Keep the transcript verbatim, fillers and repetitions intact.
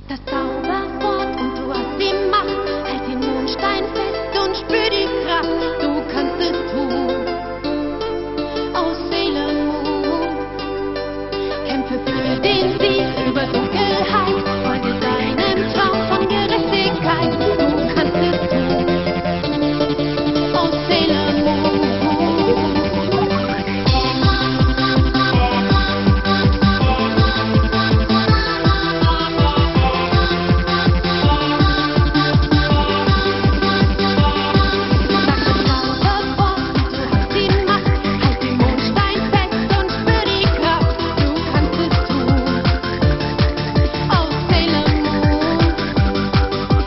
das Zauberwort und du hast die Macht. Halt den Mondstein fest und spür die Kraft. Du kannst es tun. Aus Sailor Moon. Kämpfe für den Sieg.